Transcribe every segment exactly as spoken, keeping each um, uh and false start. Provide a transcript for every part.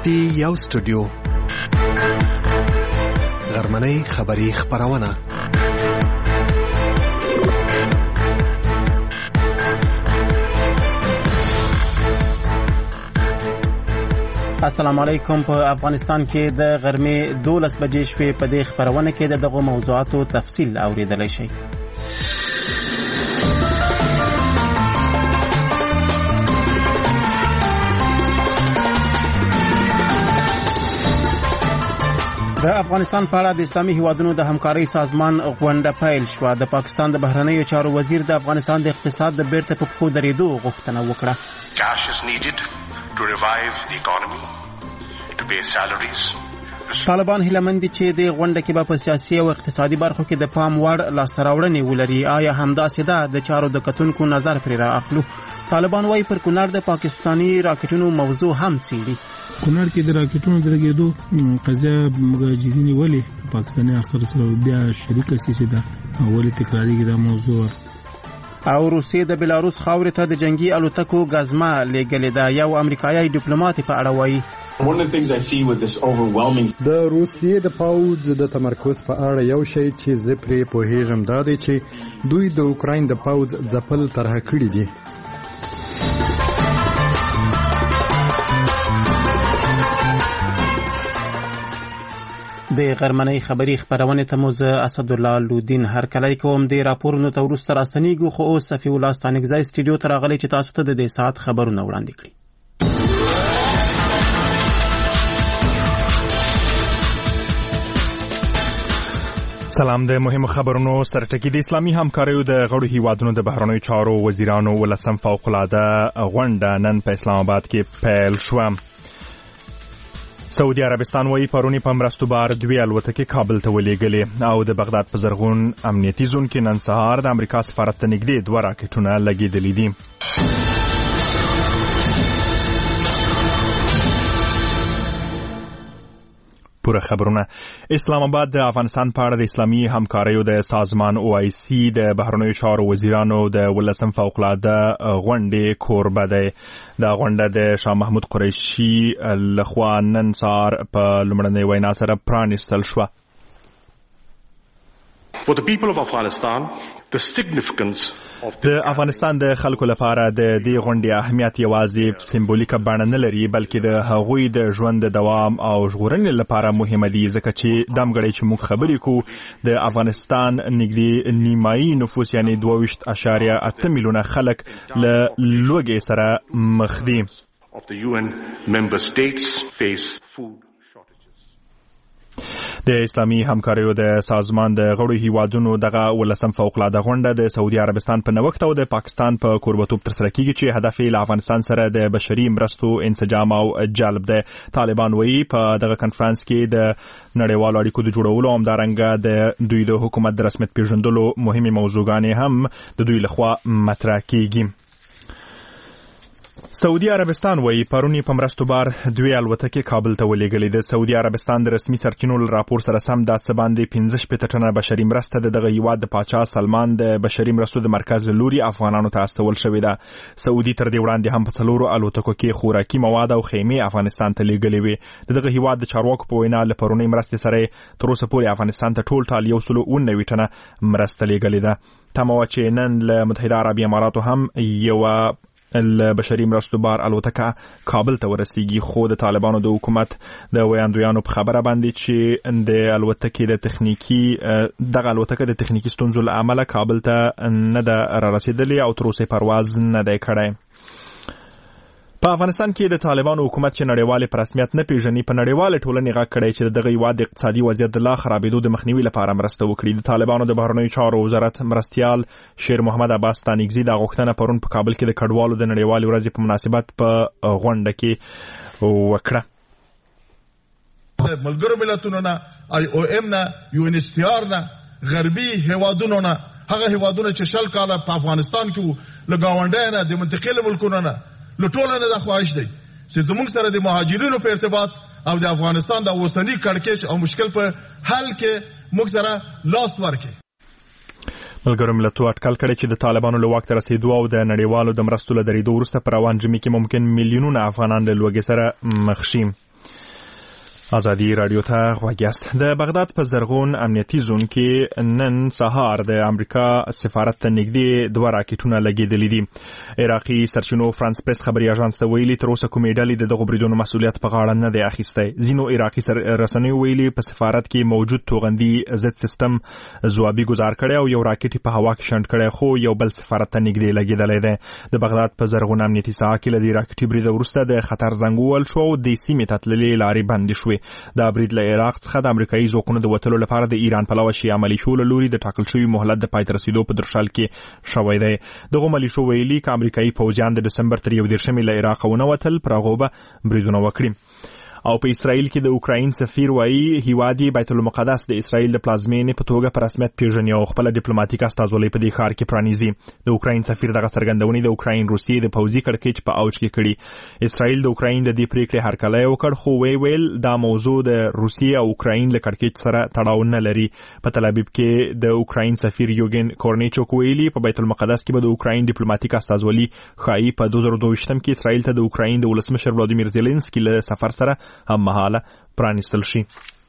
پی یو سټوډیو غرمنۍ خبری خبرونه. السلام علیکم. په افغانستان کې د غرمې دولس بجې شوې. په دې خبرونه کې د دغو موضوعاتو تفصیل اوریدلای شئ. د افغانستان په اړه د اسلامي هیوادونو د همکارۍ سازمان غونډه پیل شوه. د پاکستان د بهرنیو چارو وزیر د افغانستان د اقتصاد د بیرته په پښو درېدو غوښتنه وکړه. Cash is needed to revive the economy, to pay salaries. طالبان هیله مند دي چې د غونډه کې به په سیاسي او اقتصادي برخو کې د پام وړ لاسته راوړنې ولري. آیا همداسې ده؟ د چارو د کتونکو نظر پرې را اخلو. طالبان وايي پر کونړ د پاکستانی راکټونو موضوع هم څېړي. کونړ کې د راکټونو د لګېدو قضیه مهاجرین ولې پاکستاني اخر سره بیا شریکه سي چې دا ولې تکرارېږي دا موضوع. او روسیې د بلاروس خاورې ته د جنگي الوتکو ګزمه لېږلې ده. یو امریکایي ډیپلوماټ په اړه وایي One of the things I see with this overwhelming د روسیې د پاوځ د تمرکز په اړه یو شی چې زه پرې پوهیږم دا دی چې دوی د اوکراین د پاوځ ځپل طرح کړی دي. د غرمنۍ خبری خبرونه ته موزه اسدالله لودین هر کله کوم د راپورونو ته ورسره راستنیږو. خو اوس صفی الله ستانګزای سټډیو ته راغلی چې تاسو ته د دې ساعت خبرونه وړاندې کړي. سلام. د مهمو خبرونو سرټکی د اسلامي همکاریو د غړو هیوادونو د بهرنیو چارو وزیرانو ولسم فوق العاده غونډه نن په اسلام آباد کې پیل شوه. سعودي عربستان وايي پرونی په مرستو بار دوی الوتکې کابل ته ولېږلې او د بغداد په زرغون امنیتي زون کې نن سهار د امریکا سفارت ته نږدې دوه راکټونه لګېدلي دي. پوره خبرونه. اسلام آباد د افغانستان په اړه د اسلامي همکاریو د سازمان او آی سی د بهرنیو چارو وزیرانو د ولسم فوق العاده غونډې کوربه دی. دا غونډه د شاه محمود قریشي لخوا نن سهار په لومړنۍ وینا سره پرانیستل شوه. For the people of Afghanistan, the significance of د افغانستان د خلکو لپاره د دې غونډې اهمیت یوازې سمبولیکه بڼه نه لري بلکې د هغوی د ژوند د دوام او ژغورنې لپاره مهمه دي ځکه چې دمګړی چې موږ خبرې کوو د افغانستان نږدې نیمایي نفوس یعنی دوه ویشت اعشاریه اته میلیونه خلک له لوږې سره مخ دي. of the U N member states face food. د اسلامي همکاریو د سازمان د غړو هیوادونو دغه ولسم فوق العاده غونډه د سعودي عربستان په نوښت او د پاکستان په کوربتوب ترسره کیږي چې هدف یې له افغانستان سره د بشري مرستو انسجام او جلب دی. طالبان وایي په دغه کنفرانس کې د نړیوالو اړیکو د جوړولو او همدارنګه د دوی د حکومت د رسمیت پیژندلو مهمې موضوعګانې هم د دوی لخوا مطرح کیږي. سعودي عربستان وایي پرونی په مرستو بار دوی الوتکې کابل ته ولېږلې. د سعودي عربستان د رسمي سرچینو له راپور سره سم دا څه باندې پنځه شپېته ټنه بشري مرسته د دغه هیواد د پاچا سلمان د بشري مرستو د مرکز له لوري افغانانو ته استول شوې ده. سعودي تر دې وړاندې هم په څلورو الوتکو کې خوراکي مواد او خیمې افغانستان ته لېږلې وې. د دغه هیواد د چارواکو په وینا له پرونی مرستې سره تر اوسه پورې افغانستان ته ټول ټال یو سل او نوي ټنه مرسته لېږلې ده. تمه وه چې نن له متحده عربي اماراتو هم یوه البشري مرستو بار الوتکه کابل ته ورسیږي. خو د طالبانو د حکومت د ویاندویانو په خبره باندې چې د الوتکې د تخنیکی دغه الوتکه د تخنیکی ستونزو له امله کابل ته نه ده را رسیدلې او تر اوسه پرواز نه دی کړی. په افغانستان کې د طالبانو حکومت چې نړیوال په رسمیت نه پیژني په نړیواله ټولنې غږ کړی چې دغه هیواد اقتصادي وضعیت د لا خرابېدو د مخنیوي لپاره مرسته وکړي. د طالبانو د بهرنیو چارو وزارت مرستیال شیر محمد عباس ستانګزي دا غوښتنه پرون په کابل کې د کډوالو د نړیوالې ورځې په مناسبت په غونډه کې وکړه. ملګرو ملتونو نه آی او ام نه یو ان ایچ سی آر نه غربي هیوادونو نه هغه هیوادونه چې شل کاله په افغانستان کې له گاونډیانو نه د منطقې له ملکونو نه لټولنه د خواهش دی چې زموږ سره د مهاجرینو په ارتباط او د افغانستان د اوسنی کړکېچ او مشکل په حل کې موږ سره لاس ورکړي. ملګرو ملتونو اټکل کړی چې د طالبانو له واک ته رسیدو او د نړیوالو د مرستو له درېدو وروسته په روان ژمي کې ممکن میلیونونه افغانان له لوږې سره مخ شي. ازادي رادیو ته غوږیاست. د بغداد په زرغون امنیتي زون کې نن سهار د امریکا سفارت ته نږدې دوه راکټونه لګېدلي دي. عراقي سرچینو فرانس پریس خبري اژانس ته ویلي تر اوسه کومې ډلې د دغو بریدونو مسؤلیت په غاړه نه دی اخیستی. ځینو عراقي رسنیو ویلي په سفارت کې موجود توغندي ضد سیستم ځوابي ګزار کړی او یو راکټ په هوا کې شنډ کړی، خو یو بل سفارت ته نږدې لګېدلی دی. د بغداد په زرغون امنیتي ساحه کې له دې راکټي برید وروسته د خطر زنګ ووهل شو او د سیمې ته تللې لارې بندې شوې. دا برید له عراق څخه د امریکایي ځواکونو د وتلو لپاره د ایران پلوه شي عملي شو له لوري د ټاکل شوي مهلت د پای ته رسیدو په درشل کې شوی دی. دغو ملیشو ویلي که امریکایي پوځیان د ډسمبر تر یو دېرشمې له عراقه ونه وتل پر هغو به بریدونه وکړي. او په اسرائیل کې د اوکراین سفیر وایي هیواد بیت المقدس د اسرائیل د پلازمینې په توګه په رسمیت پیژني او خپل ډیپلوماټیک استازولۍ په دې ښار کې پرانیزي. د اوکراین سفیر دغه څرګندونې د اوکراین روسیې د پوځي کړکېچ په اوج کې کړي. اسرائیل د اوکراین د دې پریکړې هرکلی وکړ، خو وی ویل دا موضوع د روسیې او اوکراین له کړکېچ سره تړاو نه لري. په تل ابیب کې د اوکراین سفیر یوګن کورنیچوک ویلي په بیت المقدس کې به د اوکراین ډیپلوماټیک استازولي ښایي په دوه زره دوه ویشتم کې اسرائیل ته د اوکراین د ولسمشر ولادیمیر زیلنسکي له سفر سره هم مهاله پرانیستل شي.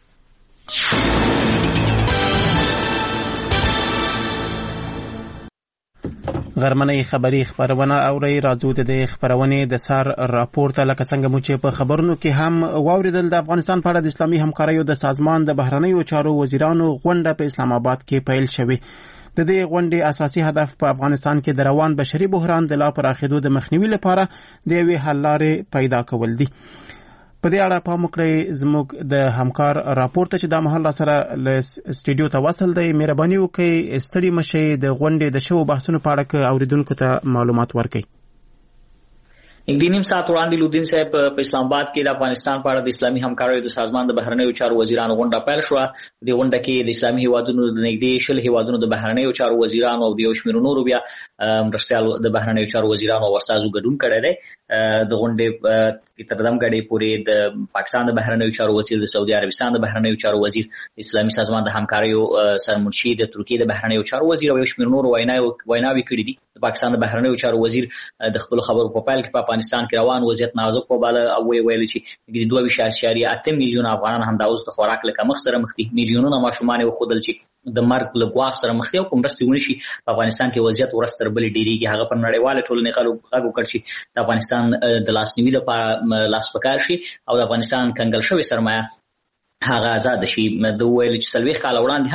غرمنۍ خبری خبرونه اوري. راځو د دې خبرونې د سر راپور ته لکه څنګه مو چې په خبرونو کې هم واوریدل. د افغانستان په اړه د اسلامي همکاریو د سازمان د بهرنیو چارو وزیرانو غونډه په اسلام آباد کې پیل شوې. د دې غونډې اساسي هدف په افغانستان کې د روان بشري بحران د لا پراخېدو د مخنیوي لپاره د یوې حل لارې پیدا کول دي. په دې اړه پام وکړئ زموږ د همکار راپور ته چې دا مهال را سره له سټډیو ته وصل دی. مهرباني وکړئ ستړي مشئ د غونډې د شوو بحثونو په اړه اوریدونکو ته معلومات ورکړئ. نږدې نیم ساعت وړاندې لودین صاحب په اسلام آباد کې د افغانستان په اړه د اسلامي همکاریو د سازمان د بهرنیو چارو وزیرانو غونډه پیل شوه. د غونډه کې د اسلامي هیوادونو د نږدې شل هیوادونو د بهرنیو چارو وزیرانو او د یو شمېر نورو بیا مرستیالو د بهرنیو چارو وزیرانو او ورسازو ګډون کړی دی. د غونډې تر دم غړي پورې د پاکستان د بهرنیو چارو وزیر، د سعودي عربستان د بهرنیو چارو وزیر، د اسلامي سازمان د همکاریو سرمنشي، د ترکیې د بهرنیو چارو وزیر او یو شمېر نورو ویناوي کړي دي. د پاکستان د بهرنیو چارو وزیر د خپل خبرو په پیل کې په افغانستان کې روان وضعیت نازک وباله او ویل چې دوه ویشت اعشاریه اته میلیون افغانان هم د اوس د خوراک له کمښت سره مخ دي. میلیونونه ماشومان وښودل چې د مرګ له ګواښ سره مخ دي او کوم مرستې ونه شي. په افغانستان کې وضعیت ورځ تر بلې ډېرېږي. هغه په نړیواله ټولنې غږ وکړ چې د افغانستان د لاسنیوي لپاره لاس پکار شي او د افغانستان کنګل شوې سرمایه هغه آزاد شي. د ویل چې څلوېښت کاله وړاندې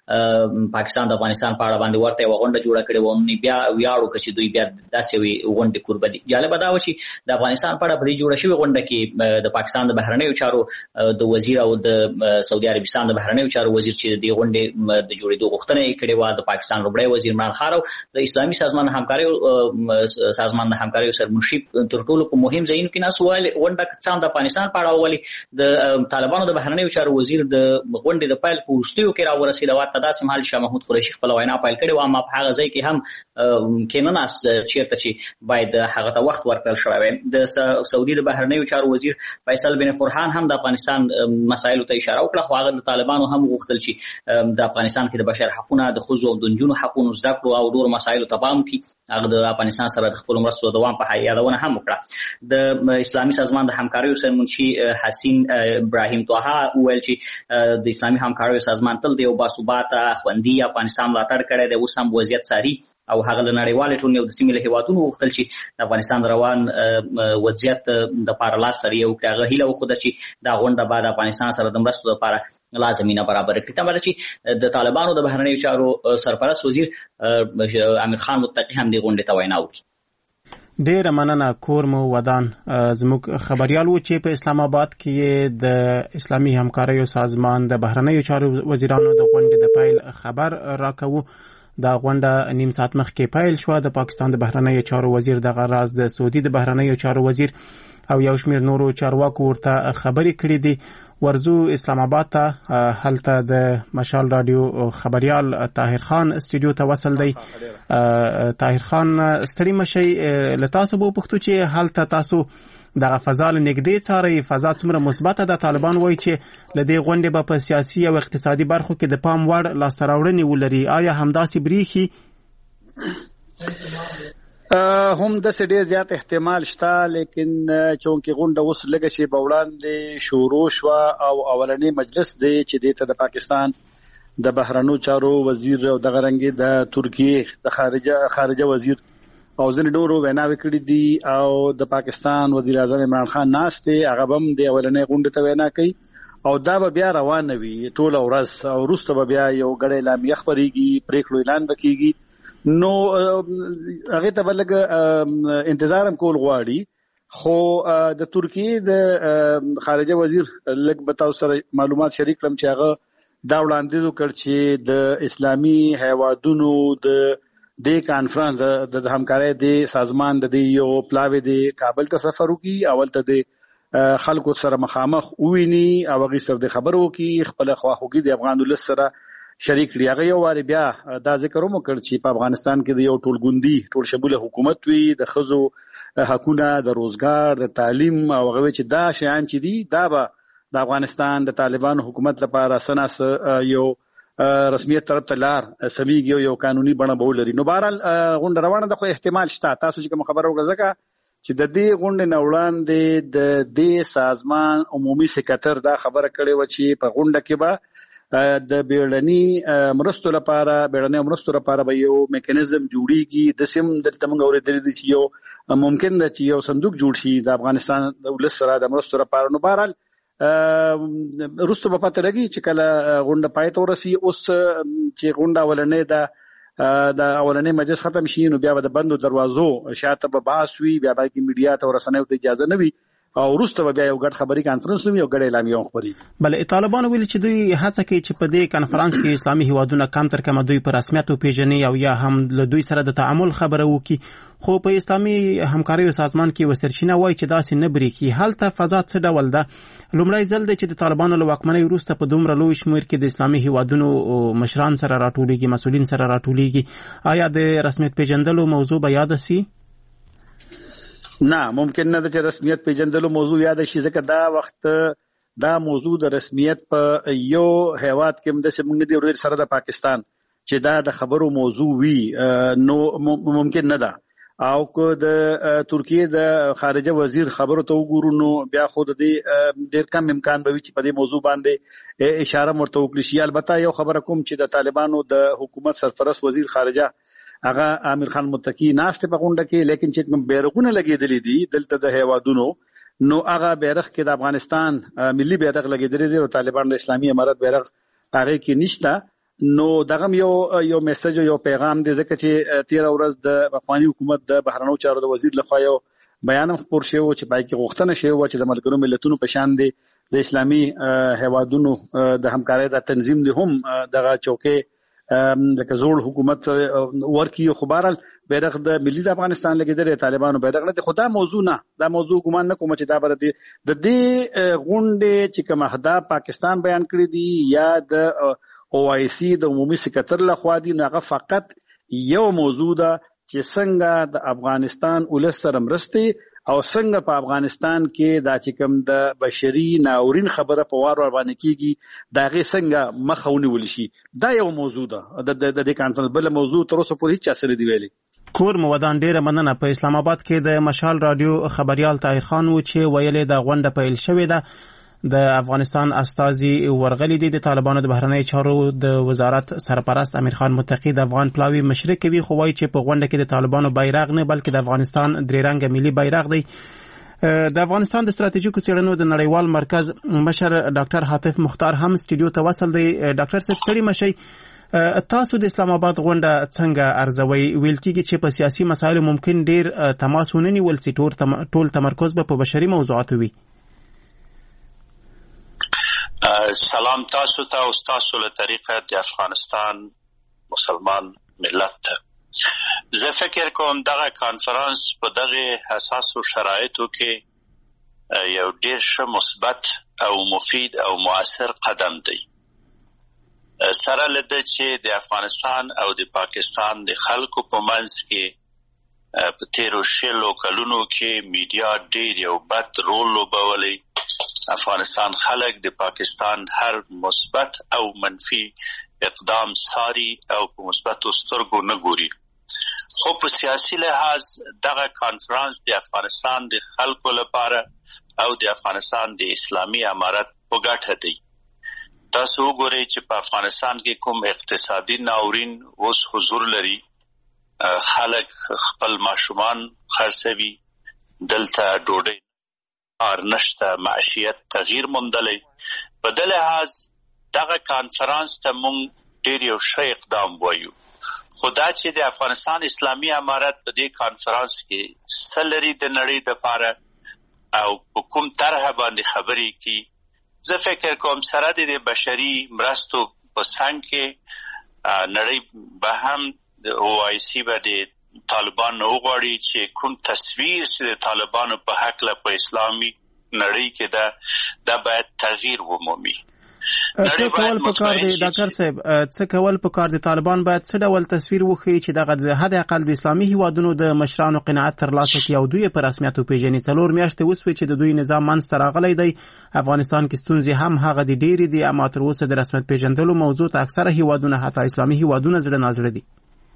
هم پاکستان د افغانستان په اړه باندې ورته یوه غونډه جوړه کړې وه. بیا ویاړو که چې دوی بیا داسې یوې غونډې کوربه دي. جالبه دا وه چې د افغانستان په اړه په دې جوړه شوې غونډه کې د پاکستان د بهرنیو چارو د وزیر او د سعودي عربستان د بهرنیو چارو وزیر چې د دې غونډې د جوړېدو غوښتنه یې کړې وه، د پاکستان لومړی وزیر عمران خان او د اسلامي سازمان د همکاریو سازمان د همکاریو سرمنشي تر ټولو په مهم ځایونو کې ناست ویل. غونډه څه د افغانستان په اړه ولې د طالبانو د بهرنیو چارو وزیر د غونډې د پیل په وروستیو کې راورسېده. ورته داسې مهال شاه محمود قریشي خپله وینا پیل کړې وه، اما په هغه ځای کې هم کېنناست چېرته چې باید هغه ته وخت ورکړل شوی وی. د سعودي د بهرنیو چارو وزیر فیصل بن فرحان هم د افغانستان مسایلو ته اشاره وکړه، خو هغه د طالبانو هم غوښتل چې د افغانستان کې د بشر حقونه، د ښځو او د نجونو حقونو، زده کړو او نورو مسایلو ته پام وکړي. هغه د افغانستان سره د خپلو مرستو دوام په یادونه هم وکړه. د اسلامي سازمان د همکاریو سرمنشي حسین ابراهیم طه وویل چې د اسلامي همکاریو سازمان تل د یو باثباته خوندي افغانستان ملاتړ کړی دی. اوس هم وضعیت څاري او هغه له نړیوالې ټولنې او د سیمې له هېوادونو وغوښتل چې د افغانستان د روان وضعیت دپاره لاس سره یې وکړي. هغه هیله وښوده چې دا غونډه به د افغانستان سره د مرستو دپاره لا زمینه برابره کړي. تمره چې د طالبانو د بهرنیو چارو سرپرست وزیر امیر خان متقي هم دې غونډې ته وینا وکړي. ډیره مننه کور مو ودان. زموږ خبريال و چې په اسلام آباد کې د اسلامي همکاریو سازمان د بهرنیو چارو وزیرانو د غونډې د پیل خبر راکوو. دا غونډه نیم ساعت مخکې پیل شوه. د پاکستان د بهرنیو چارو وزیر دغه راز د سعودي د بهرنیو چارو وزیر او یو شمېر نورو چارواکو ورته خبرې کړې دي. ورزو اسلام آباد ته هلته د مشال رادیو خبريال طاهر خان استودیو ته وصل دی. طاهر خان ستړي مشي له تاسو به پوښتو چې هلته تاسو دغه فضا له نږدې څارئ، فضا څومره مثبته ده؟ طالبان وایي چې له دې غونډې به په سیاسي او اقتصادي برخو کې د پام وړ لاسته راوړنې ولري. آیا همداسې بریښي؟ هم د ډېر زیات احتمال شته، لیکن چونکې غونډه اوس لږه شی په وړاندې شروع شوه او اولنی مجلس دی چې دې ته د پاکستان د بهرنیو چارو وزیر او دغه رنګې د ترکیې د خارجه خارجه وزیر او ځینې نورو ویناوې کړي دي او د پاکستان وزیر اعظم عمران خان ناست دی، هغه هم د اولنی غونډې ته وینا کوي او دا به بیا روان وي ټوله ورځ او وروسته به بیا یو ګډه اعلامیه خپرېږي، پرېکړو اعلان به کېږي. نو هغه ته بلګ انتظار هم کول غواړي، خو د ترکیې د خارجه وزیر لږ به تاسو سره معلومات شریک کړم چې هغه دا وړاندیز وکړ چې د اسلامي هیوادونو د د کانفرنس د همکارۍ د سازمان د یو پلاوی د کابل ته سفر وکړي، اول ته د خلکو سره مخامخ وویني او هغه سره د خبرو وکړي، خپل خواخوږي د افغان ولس سره شریک کړي. هغه یو واری بیا دا ذکر هم وکړ چې په افغانستان کې د یو ټولګوندي ټول شموله حکومت وي، د ښځو حقونه، د روزګار، د تعلیم او هغه چې دا شیان چې دي دا به د افغانستان د طالبانو حکومت لپاره سناس یو رسمیت طرف ته لار سميږي، یو قانوني بڼه به ولري. نو بهرحال غونډه روانه ده، خو احتمال شته. تاسو چې کوم خبره وکړه ځکه چې د دې غونډې نه وړاندې د دې سازمان عمومي سکرټر دا خبره کړې و چې په غونډه کې به د بیړني مرستو لپاره بیړني مرستو لپاره به یو میکانیزم جوړیږي. د سیم دلته موږ اورېدلې دي چې یو ممکن ده چې یو صندوق جوړ شي د افغانستان د ولس سره د مرستو لپاره. نو بهرحال وروسته به پته لګي چې کله غونډه پای ته ورسي. اوس چې غونډه اولنۍ ده د اولنۍ مجلس ختم شي نو بیا به د بندو دروازو شاته به بحث وي، بیا به کې میډیا ته ورسنیو ته اجازه نه وي او وروسته به بیا یو ګډ خبري کانفرنس وي، یو ګډ اعلامیه خپرېږي. بلې طالبانو ویلي چې دوی هڅه کوي چې په دې کانفرنس کې اسلامي هیوادونه کم تر کمه دوی په رسمیت وپېژني او یا هم له دوی سره د تعامل خبره وکړي، خو په اسلامي همکاریو سازمان کې یوه سرچینه وایي چې داسې نه برېښي. هلته فضا څه ډول ده؟ لومړی ځل دی چې د طالبانو له واکمنۍ وروسته په دومره لوی شمېر کې د اسلامي هیوادونو مشران سره راټولېږي، مسؤلین سره راټولېږي. آیا د رسمیت پېژندلو موضوع به یاده سي؟ نه، ممکن نه ده چې رسمیت پیژندلو موضوع یاد شي، ځکه دا وخت دا موضوع د رسمیت په یو هیواد کې مدسه موږ نه دی ورته سره د پاکستان چې دا د خبرو موضوع وي، نو ممکن نه ده. او که د ترکیې د خارجه وزیر خبرو ته وګورو نو بیا خو د دې ډېر کم امکان به وي چې په دې موضوع باندې اشاره مرته وکړي شي. البته یو خبره کوم چې د طالبانو د حکومت سرپرست وزیر خارجه هغه امیر خان متقی ناشته په غونډه کې، لیکن چې بیرغونه لګېدلې دي دلته د هیوادونو نو هغه بیرغ کې د افغانستان ملي بیرغ لګېدلې دي او طالبان د اسلامي امارت بیرغ هغه کې نشته. نو دغه یو یو میسج یو پیغام دی، ځکه چې تیر ورځ د افغاني حکومت د بهرنیو چارو د وزیر لخوا یو بیان خپور شوی چې پای کې غوښتنه شوی و چې د ملګرو ملتونو په شان دی د اسلامي هیوادونو د همکارۍ د تنظیم دی هم دغه چوکۍ لکه زوړ حکومت ورکی. خو بهرحال بیرغ د ملي د افغانستان لګېدلې طالبانو بیرغ نه دی. خو دا موضوع نه دا موضوع ګمان نه کوم چې دا بر دی د دې غونډې چې کوم اهداف پاکستان بیان کړی دي یا د او آی سی د عمومي سکرټر لخوا دي، هغه فقط یو موضوع ده چې څنګه د افغانستان ولس سره مرستې او څنګه په افغانستان کې دا چې کوم د بشري ناورین خبره په وار ور باندې کیږي دا غي څنګه مخه ونیول شي. دا یو موضوع ده د دې کانفرنس. بل موضوع تر اوسه پورې هیڅ اثر دی ویلي. کور مودان ډیره مننه. په اسلام آباد کې د مشال رادیو خبريال طاهر خان و چې ویلې د غونډه پیل شوې ده. د افغانستان استازي ورغلي دي. د طالبانو د بهرنی چارو د وزارت سرپرست امیر خان متقی د افغان پلاوی مشري کوي، خو وايي چې په غونډه کې د طالبانو بیرغ نه بلکې د افغانستان درې رنګه ملي بیرغ دی. د افغانستان د ستراتیژیکو څېړنو د نړیوال مرکز مشر ډاکټر حاتف مختار هم سټوډیو ته وصل دی. ډاکټر صاحب ستړي مشي، تاسو د اسلام آباد غونډه څنګه ارزوي؟ ویل کېږي چې په سیاسي مسایلو ممکن ډیر تماس ونه نیول سي، ټول تمرکز به په بشري موضوعاتو وي. سلام تاسو ته او تاسو له طریقه د افغانستان مسلمان ملت ته. زه فکر کوم دغه کانفرنس په دغه حساسو شرایطو کې یو ډیر ښه مثبت او مفید او مؤثر قدم دی. سره لده چې د افغانستان او د پاکستان د خلکو په منځ کې په تیرو شلو کلونو کې میډیا ډیر یو بد رول لوبولی. افغانستان خلک د پاکستان هر مثبت او منفي اقدام ساري او په مثبتو سترګو نه ګوري. خو په سیاسي لحاظ دغه کانفرنس د افغانستان د خلکو لپاره او د افغانستان د اسلامي امارت په ګټه دی. تاسو وګورئ چې په افغانستان کې کوم اقتصادي ناورین اوس حضور لري، خلک خپل ماشومان خرڅوي، دلته ډوډۍ کار نشته، معیشت تغییر موندلی. په دې لحاظ دغه کانفرنس ته موږ ډېر یو ښه اقدام وایو. خو دا چې د افغانستان اسلامي امارت په دې کانفرنس کې څه لري د نړۍ دپاره او په کوم طرحه باندې خبرې کوي، زه فکر کوم سره د بشري مرستو په څنګ کې نړۍ به هم د او آی سی به د طالبان وغواړي چې کوم تصویر چې د طالبانو په هکله په اسلامي نړۍ کې ده دا باید تغییر ومومي. څه کول پکار دی ډاکټر صاحب، څه کول پکار دی؟ طالبان باید څه ډول تصویر وښیي چې دغه د حد اقل د اسلامي هیوادونو د مشرانو قناعت ترلاسه کړي او دوی په رسمیت وپېژني؟ څلور میاشتې وسوې چې د دوی نظام منځته راغلی دی، افغانستان کې ستونزې هم هغه د ډېرې دي، اما تر اوسه د رسمیت پېژندلو موضوع ته اکثره هیوادونه حتی اسلامي هیوادونه زړه نازړه دي.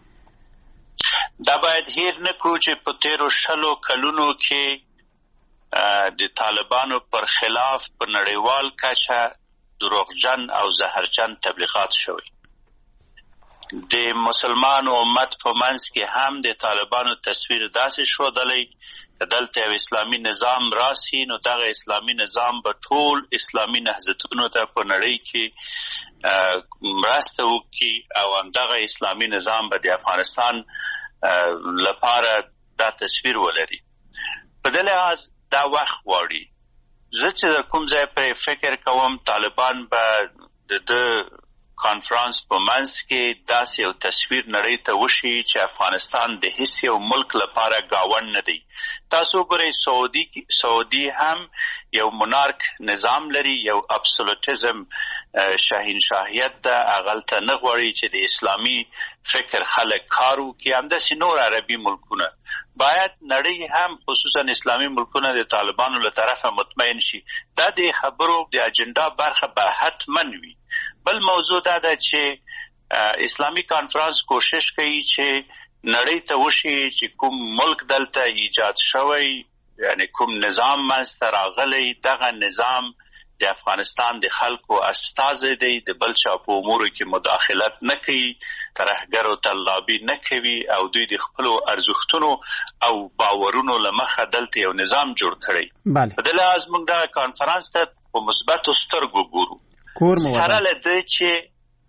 دا باید هیر نه کړو چې په تیرو شلو کلونو کې د طالبانو پر خلاف په نړیوال کچه دروغجن او زهرجن تبلیغات شوی. د مسلمانو امت په منځ کې هم د طالبانو تصویر داسې ښودلی که دلته یو اسلامي نظام راسي نو دغه اسلامي نظام به ټول اسلامي نهضتونو ته په نړۍ کې مرسته وکړي او همدغه اسلامي نظام به د افغانستان لپاره دا تصویر ولري. په دې لحاظ دا وخت غواړي. زه چې در کوم ځای پرې فکر کوم طالبان به د د کانفرنس په منځ کې داسې یو تصویر نړۍ ته وشي چې افغانستان د هیڅ یو ملک لپاره ګاونډ نه دی. تاسو وګورئ سعودي سعودي هم یو مونارک نظام لري، یو ابسولوټیزم شاهنشاهیت ده، هغلته نه غواړي چې د اسلامي فکر خلک کار وکړي. همداسې نور عربي ملکونه باید نړۍ هم خصوصا اسلامي ملکونه د طالبانو له طرفه مطمئن شي. دا د خبرو د اجنډا برخه به حتما وي. بل موضوع دا ده چې اسلامي کانفرنس کوشش کوي چې نړۍ ته وشي چې کوم ملک دلته ایجاد شوی، یعنی کوم نظام منځته راغلی، دغه نظام د افغانستان د خلکو استازی دی، د بل چا په امورو کې مداخلت نه کوي، ترهګرو ته لابي نه کوي او دوی د خپلو ارزښتونو او باورونو له مخه دلته یو نظام جوړ کړی. په دې لحاظ موږ دغه کانفرنس ته په مثبتو سترګو ګورو. سره له دې چې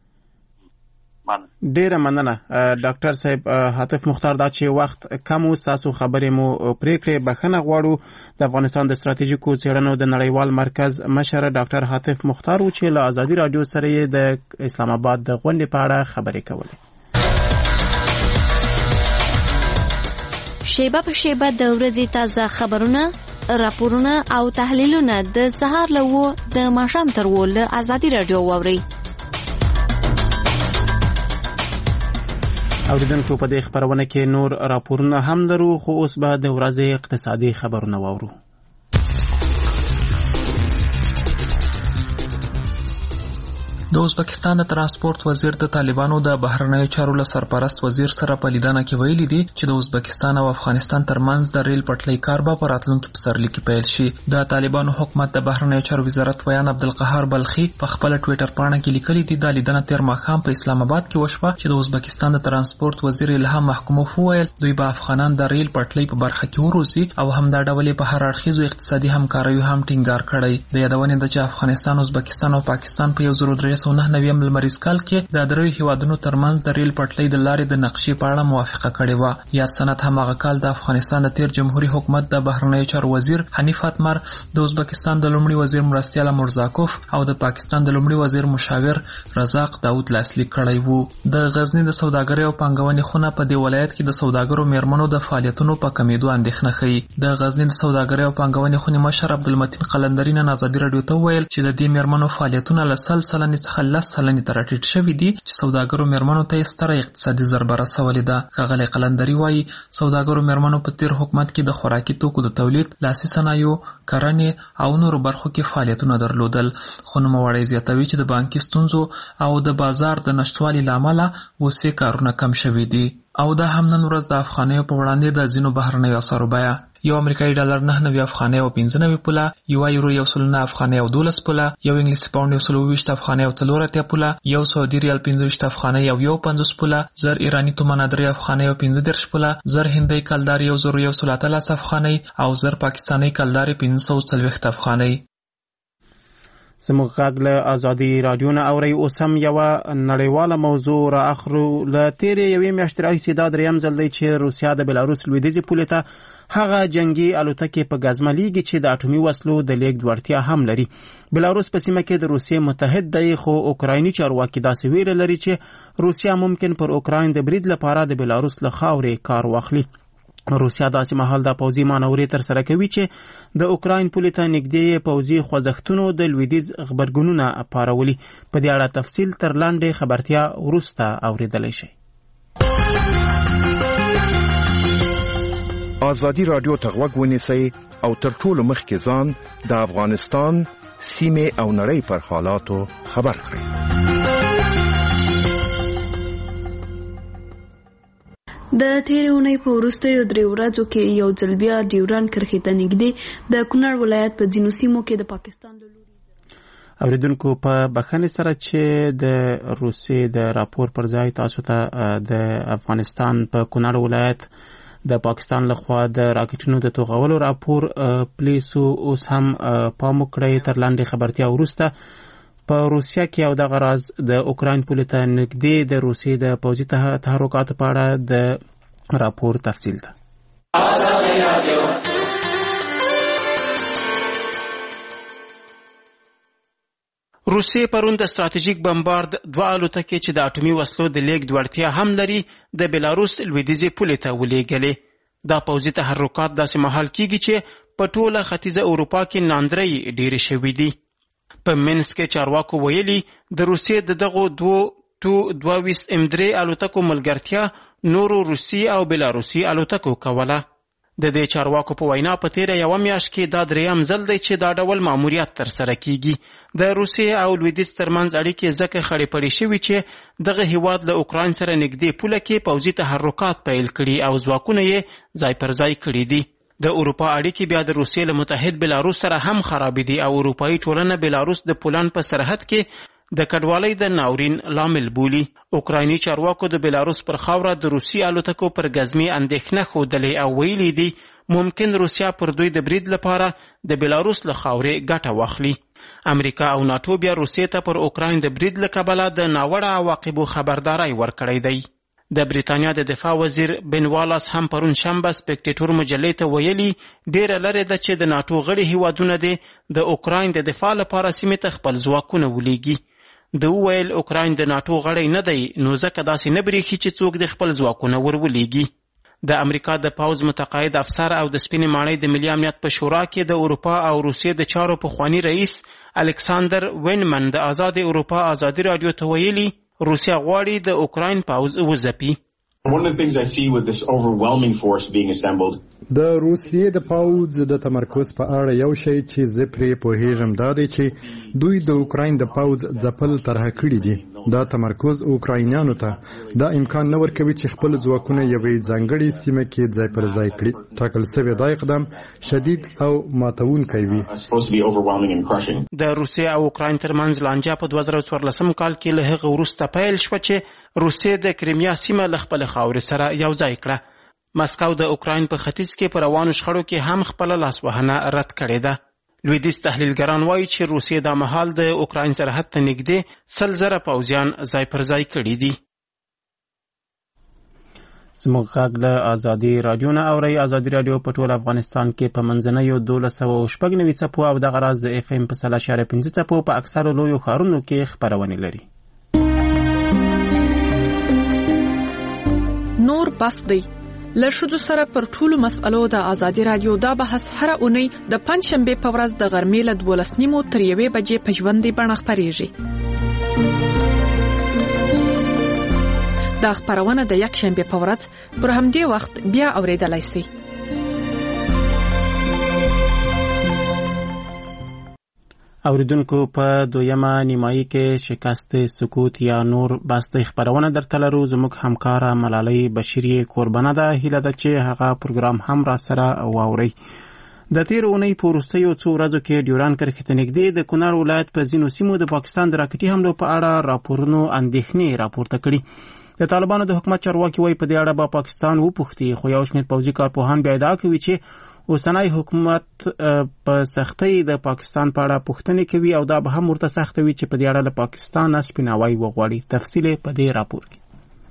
ډیره مننه ډاکټر صاحب حاتف مختار، دا چې وخت کم و تاسو خبرې مو پرې کړې، بخښنه غواړو. د افغانستان د ستراتیژیکو څېړنو د نړیوال مرکز مشر ډاکټر حاتف مختار و چې له ازادي راډیو سره یې د اسلام آباد د غونډې په اړه خبرې کولې. شیبه په شیبه د ورځې تازه خبرونه، راپورونه او تحلیلونه د سهار له و د ماښام تر و له ازادي راډیو واورئ. اوریدونکو په دې خبرونه کې نور راپورونه هم لرو، خو اوس به د ورځې اقتصادي خبرونه واورو. د ازبکستان د ترانسپورت وزیر د طالبانو د بهرنیو چارو له سرپرست وزیر سره په لیدنه کې ویلي دي چې د ازبکستان او افغانستان ترمنځ د ریل پټلۍ کار به په راتلونکي پسرلي کې پیل شي. د طالبانو حکومت د بهرنیو چارو وزارت ویان عبدالقهار بلخي په خپل ټوئیټر پاڼه کې لیکلي دي د لیدنه تیر ماښام په اسلام آباد کې وشوه چې د ازبکستان د ترانسپورت وزیر الهام محکوموف وویل دوی به افغانان د ریل پټلۍ په برخه کې وروزي او همدا ډول په هر اړخیزو اقتصادي همکاریو هم ټینګار کړی. د یادونې ده چې افغانستان، ازبکستان او پاکستان په یو زر درې سوه نهه نوي لمریز کال کې د دریو هیوادونو ترمنځ د ریل پټلۍ د لارې د نقشې په اړه موافقه کړې وه. یاد سند هماغه کال د افغانستان د تیر جمهوریت حکومت د بهرنیو چارو وزیر حنیف اتمر، د ازبکستان د لومړي وزیر مرستیال مرزاکوف او د پاکستان د لومړي وزیر مشاور رزاق داود لاسلیک کړی وو. د غزنی د سوداګرۍ او پانګونې خونه په دې ولایت کې د سوداګرو میرمنو د فعالیتونو په کمیدو اندېښنه ښیي. د غزنی د سوداګرۍ او پانګونې خونې مشر عبدالمتین قلندري نن ازادي راډیو ته وویل چې د دې میرمنو فعالیتونه له سل سلنې څخه لس سلنې ته راټیټ شوي دي چې سوداګرو میرمنو ته ستره اقتصادي ضربه رسولې ده. ښاغلی قلندري وایي سوداګرو میرمنو په تیر حکومت کې د خوراکي توکو د تولید، لاسي صنایعو، کرنې او نورو برخو کې فعالیتونه درلودل. خو نوموړی زیاتوي چې د بانکي ستونزو او د بازار د نشتوالي له امله اوس یې کارونه کم شوي دي. او دا هم نن ورځ د افغانیو په وړاندې د ځینو بهرنیو اسعارو بیه. یو امریکایي ډالر نه نوي افغانۍ او پنځه نوي پوله، یو یورو یو سل نه افغانۍ او دولس پوله، یو انګلیسي پاونډ یو سل اوه ویشت افغانۍ او څلور اتیا پوله، یو سعودي ریال پنځه ویشت افغانۍ او یو پنځوس پوله، زر ایراني تومانه درې افغانۍ او پنځه دېرش پوله، زر هندۍ کلدار یو زر یو سل اتلس افغانۍ او زر پاکستاني کلدار پنځه سوه څلوېښت افغانۍ. زموږ غږ له ازادي راډیو نه اورئ. اوس هم یوه نړیواله موضوع را اخلو. له تېرې یوې میاشتې راهیسې دا درېیم ځل دی چې روسیه د بلاروس لویدیځې پولې ته هغه جنګي الوتکې په ګزملیږي چې د اټومي وسلو د لیږد وړتیا هم لري. بلاروس په سیمه کې د روسیې متحد دی، خو اوکرایني چارواکي داسې ویره لري چې روسیه ممکن پر اوکراین د برید لپاره د بلاروس له خاورې کار واخلي. روسیه داسې مهال د پوځي مانورې ترسره کوي چې د اوکراین پولې ته نږدې پوځي خوځښتونو د لویدیځ غبرګونونه پارولي. په دې اړه تفصیل تر لاندې خبرتیا وروسته اورېدلی شئ. ازادي راډیو ته غوږ ونیسئ او تر ټولو مخکې ځان د افغانستان سیمې او نړۍ پر حالاتو خبر کړئ. د تیرې اونۍ په وروستیو درې ورځو کې یو ځل بیا ډیورنډ کرښې ته نږدې د کونړ ولایت په ځینو سیمو کې د پاکستان له لوري اوریدونکو په بخښنې سره چې د روسیې د راپور پر ځای تاسو ته د افغانستان په کونړ ولایت د پاکستان لخوا د راکټونو د توغولو راپور پلیسو. اوس هم پام وکړئ تر لاندې خبرتیا وروسته په روسیه کې او دغه راز د اوکراین پولې ته نږدې د روسیې د پوځي تحرکاتو په اړه د راپور تفصیل ده. روسیې پرون د ستراتیژیک بمبارد دوه الوتکې چې د اټومي وسلو د لیږد وړتیا هم لري د بلاروس لویدیځې پولې ته ولېږلې. دا پوځي تحرکات داسې مهال کیږي چې په ټوله ختیځه اروپا کې ناندرۍ ډېرې شوي دي. په منسک کې چارواکو ویلي د روسیې د دغو دوه ټو دوه ویشت ام درې الوتکو ملګرتیا نورو روسي او بلاروسي الوتکو کوله. د دې چارواکو په وینا په تیره یوه میاشت کې دا درېیم ځل دی چې دا ډول ماموریت ترسره کیږي. د روسیې او لویدیځ ترمنځ اړیکې ځکه خړې پړې شوي چې دغه هیواد له اوکراین سره نږدې پوله کې پوځي تحرکات پیل کړي او ځواکونه یې ځای پر ځای کړي دي. د اروپا اړیکې بیا د روسیې له متحد بلاروس سره هم خراب دي او اروپایي ټولنه بلاروس د پولند په سرحد کې د کډوالۍ د ناورین لامل بولي. اوکرایني چارواکو د بلاروس پر خاوره د روسي الوتکو پر ګزمې اندېښنه ښودلې او ویلي دي ممکن روسیا پر دوی د برید لپاره د بلاروس له خاورې ګټه واخلي. امریکا او ناتو بیا روسیې ته پر اوکراین د برید له کبله د ناوړه عواقبو خبرداری ورکړی دی. د بریتانیا د دفاع وزیر بن والاس هم پرون شنبه سپیکټیټور مجلې ته ویلي ډیره لرې ده چې د ناتو غړي هیوادونه دي د اوکراین د دفاع لپاره سیمې ته خپل ځواکونه ولیږي. د وویل اوکراین د ناتو غړی نه دی نو ځکه داسې نه بریښي چې څوک د خپل ځواکونه ورولېږي. د امریکا د پوځ متقاعد افسر او د سپینې ماڼۍ د ملي امنیت په شورا کې د اروپا او روسیې د چارو پخوانی رئیس الکساندر وینمن د آزاد اروپا ازادي راډیو ته ویلي روسیا غواړي د اوکراین پوځ وځپي. One of the things I see with this overwhelming force being assembled د روسیې د پوځ د تمرکز په اړه یو شی چې زه پرې پوهیږم دا دی چې دوی د اوکراین د پوځ ځپل طرح کړي دي. دا تمرکز اوکراینیانو ته دا امکان نه ورکوي چې خپل ځواکونه یوې ځانګړې سیمه کې ځای پر ځای کړي. ټاکل شوی دا اقدام شدید او ماتونکی وي. د روسیې او اوکراین ترمنځ لانجه په دوه زره څوارلسم کال کې له هغه وروسته پیل شوه چې روسیې د کریمیا سیمه له خپل خاورې سره یو ځای کړه. مسکو د اوکراین په ختیځ کې په روانو شخړو کې هم خپل لاسوهنه رد کړې ده. لویدیځ تحلیلګران وایي چې روسیې دا مهال د اوکراین سرحد ته نږدې سل زره پوځیان ځای پر ځای کړي دي. زموږ غږ له ازادي راډیو نه اورئ. ازادي راډیو په ټول افغانستان کې په منځنیو دولس سوه شپږ نوي څپو او دغه راز د اف ام په سل اشاریه پنځه څپو په اکثرو لویو ښارونو کې خپرونې لري. نور بس دی له ښځو سره پر ټولو مسئلو د ازادي راډیو دا بحث هره اونۍ د پنجشنبې په ورځ د غرمې له دولس نیمو تر یوې بجې په ژوندۍ بڼه خپرېږي. دا خپرونه د یکشنبې په ورځ پر همدې وخت بیا اورېدلی شئ. اوریدونکو په دویمه نیمایي کې شکست سکوت یا نور باسته خبرونه درته لرو. زموږ همکاره ملالۍ بشیري قربانه ده. هیله ده چې هغه پروګرام هم را سره واورئ. د تیر اونۍ په وروستیو څو ورځو کې ډیوران کرښې ته نږدې د کونړ ولایت په ځینو سیمو د پاکستان د راکټي حملو په اړه راپورونو اندېښنې راپورته کړي. د طالبانو د حکومت چارواکي وایي په دې اړه به پاکستان وپوښتي، خو یو شمېر پوځي کارپوهان بیا ادعا کوي چې اوسنی حکومت په سختۍ د پاکستان په اړه پوښتنې کوي او دا به هم ورته سخته وي چې په دې اړه له پاکستان سپیناوی وغواړي. تفصیل په دې راپور کې.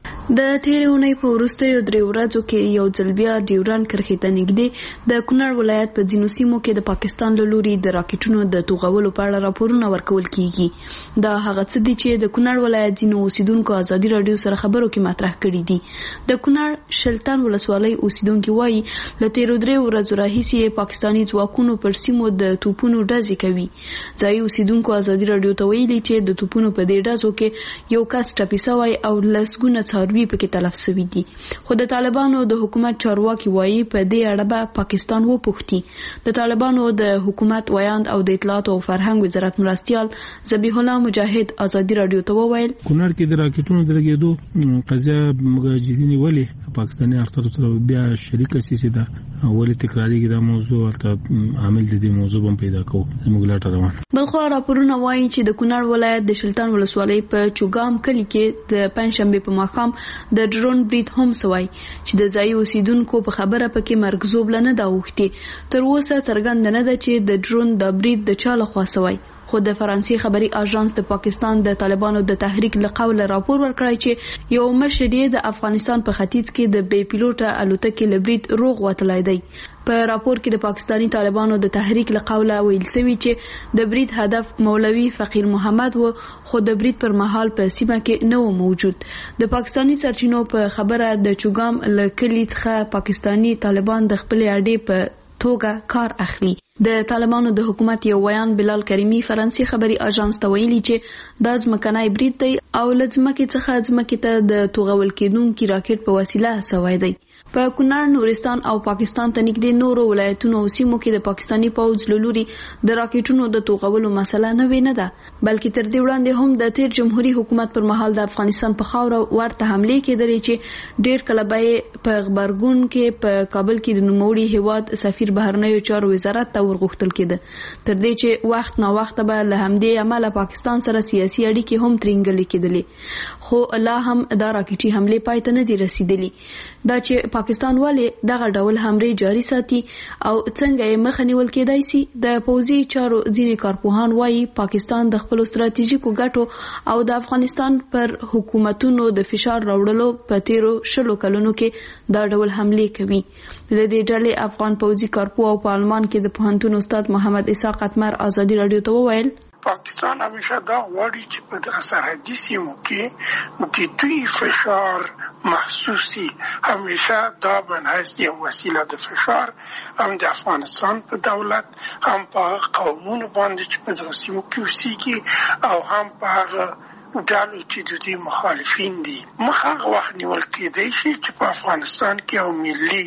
د تیر اونۍ په وروستیو درې ورځو کې یو ځل بیا ډیوران کرښې ته نږدې د کونړ ولایت په ځینو سیمو کې د پاکستان له لوري د راکټونو د توغولو په اړه راپورونه ورکول کیږي. دا هغه څه دي چې د کونړ ولایت ځینو اوسیدونکو ازادي راډیو سره خبرو کې مطرح کړي دي. د کونړ شلتان ولسوالۍ اوسیدونکو وایي له تیر درې ورځو راهیسې پاکستاني ځواکونو پر سیمو د توپونو ډزې کوي. ځایي اوسیدونکو ازادي راډیو ته ویلي چې د توپونو په دې ډزو کې یو کس ټپي شوی او لسګونه څاروي پکې تلف شوي دي. خو د طالبانو د حکومت چارواکي وایي په دې اړه به پاکستان وپوښتي. د طالبانو د حکومت ویاند او د اطلاعات او فرهنګ وزارت مرستیال ذبیح الله مجاهد ازادي راډیو ته وویل کونړ کې د راکټونو د لګېدو قضیه مجاهدین ولې پاکستاني ارتر سره بیا شریک سي ده ولې تکرارېږي دا موضوع ورته عامل د دې موضوع هم پیدا کوو موږ لا روان. بلخو راپورونه وایي چې د کونړ ولایت د شلتان ولسوالۍ په چوغام کلي کې د پنځشنبه په ماښام د ډرون برید هم سوی چې د ځایي اوسیدونکو په خبره پکې مرګزوب لنه دا وختي. تر اوسه څرګند نه ده چې د ډرون د برید د چا لخوا سوی. خو د فرانسې خبري اژانس د پاکستان د طالبانو د تحریک له قوله راپور ورکړی چې یو مشر یې د افغانستان په ختیځ کې د بې پیلوټه الوتکې له برید روغ وتلی دی. په راپور کې د پاکستاني طالبانو د تحریک له قوله ویل شوی چې د برید هدف مولوي فقیر محمد و، خو د برید پر مهال په سیمه کې نه و موجود. د پاکستاني سرچینو په خبره د چوغام له کلي څخه پاکستاني طالبان د خپل اډې په توګه کار اخلي. د طالبانو د حکومت یو ویان بلال کریمی فرانسې خبري اژانس ته ویلي چې دا ځمکنی برید دی او له ځمکې څخه ځمکې ته د توغول کېدونکي راکټ په وسیله سوی دی. په کونړ، نورستان او پاکستان ته نږدې نورو ولایتونو او سیمو کې د پاکستاني پوځ له لوري د راکټونو د توغولو مسله نوې نه ده، بلکې تر دې وړاندې هم د تیر جمهوریت حکومت پر مهال د افغانستان په خاوره ورته حملې کېدلې چې ډېر کله به په خبرګون کې په کابل کې د نوموړي هیواد سفیر بهرنیو چارو وزارت ته ورغوښتل کېده، تر دې چې وخت نا وخت به له همدې عمله پاکستان سره سیاسي اړیکې هم ترنګلې کېدلې. خو لا هم دا راکټي حملې پای ته نه دي رسیدلې. دا چې پاکستان ولې دغه ډول حملې جاري ساتي او څنګه یې مخه نیول کېدای شي، د پوځي چارو ځینې کارپوهان وایي پاکستان د خپلو ستراتیژیکو ګټو او د افغانستان پر حکومتونو د فشار راوړلو په تیرو شلو کلونو کې دا ډول حملې کوي. له دې ډلې افغان پوځي کارپوه او په آلمان کې د پوهنتون استاد محمد اسحاق اتمر ازادي راډیو ته وویل پاکستان همیشه دا غواړي چې په دغه سرحدي سیمو کې د دوی فشار محسوسي، همیشه دا بنحیث یو وسیله د فشار هم د افغانستان په دولت، هم په قومونو باندې چې په دغه سیمو کې اوسېږي او هم په هغه ډالو چې د دوی مخالفین دي. مخ هغه وخت نیول کېدای شي چې په افغانستان کې یو ملي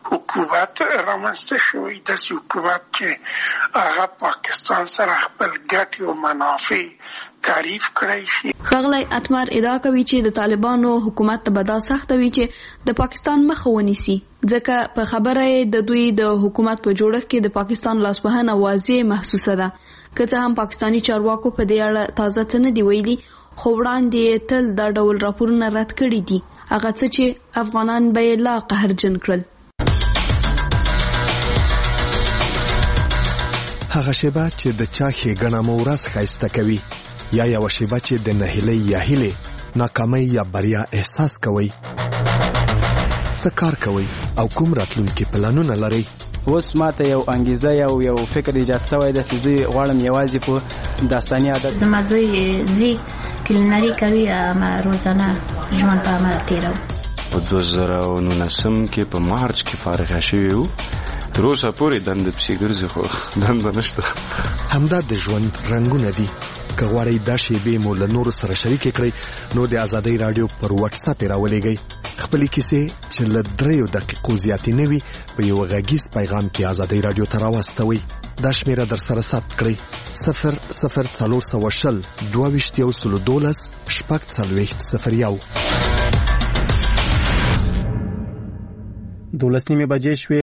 حکومت رامنځته شوی، داسې حکومت چې هغه پاکستان سره خپل ګټې او منافع تعریف کړی شي. ښاغلی اتمر ادعا کوي چې د طالبانو حکومت ته به دا سخته وي چې د پاکستان مخه ونیسي، ځکه په خبره یې د دوی د حکومت په جوړښت کې د پاکستان لاسوهنه واضح محسوسه ده. که څه هم پاکستاني چارواکو په دې اړه تازه څه نه دی ویلي، خو وړاندې تل دا ډول راپورونه رد کړي دي، هغه څه چې افغانان به یې لا قهرجن کړل. هغه شیبه چې د چا ښېګڼه مو ورځ ښایسته کوي، یا یوه شیبه چې د نهیلۍ یا هیلې ناکامۍ یا بریا احساس کوئ. څه کار کوئ او کوم راتلونکي پلانونه لرئ؟ اوس ماته یو انګیزه یو یو فکر ایجاد شوی دی چې زه غواړم یوازې په داستاني عادت زما زوی ځي کلینري کوي، ما روزانه ژوند په عمل تېروم. په دوه زره او نولسم کې په مارچ کې فارغه شوي وو، تر اوسه پورې دنده پسې ګرځي خو دنده نشته. همدا د ژوند رنګونه دي. که غواړئ دا شیبې مو له نورو سره شریکې کړئ نو د ازادۍ رادیو پر واتس اپ راولېږئ. خپلې کیسې چې له دریو دقیقو زیاتې نه وي په یو غږیز پیغام کې ازادۍ رادیو ته راواستوئ. دا شمیره در سره ثبت کړئ: صفر صفر څلور سوه شل دوه ویشت یو سلو دولس شپږ څلوېښت صفر یو. دولس نیمې بجې شوې.